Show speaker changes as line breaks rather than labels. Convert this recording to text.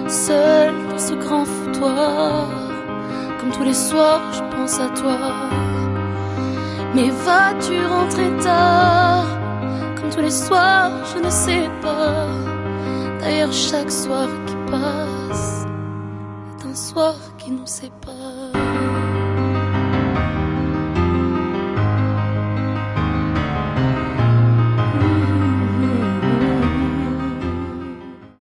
seul dans ce grand foutoir. Comme tous les soirs, je pense à toi. Mais vas-tu rentrer tard? Comme tous les soirs, je ne sais pas. D'ailleurs, chaque soir qui passe est un soir qui nous sépare.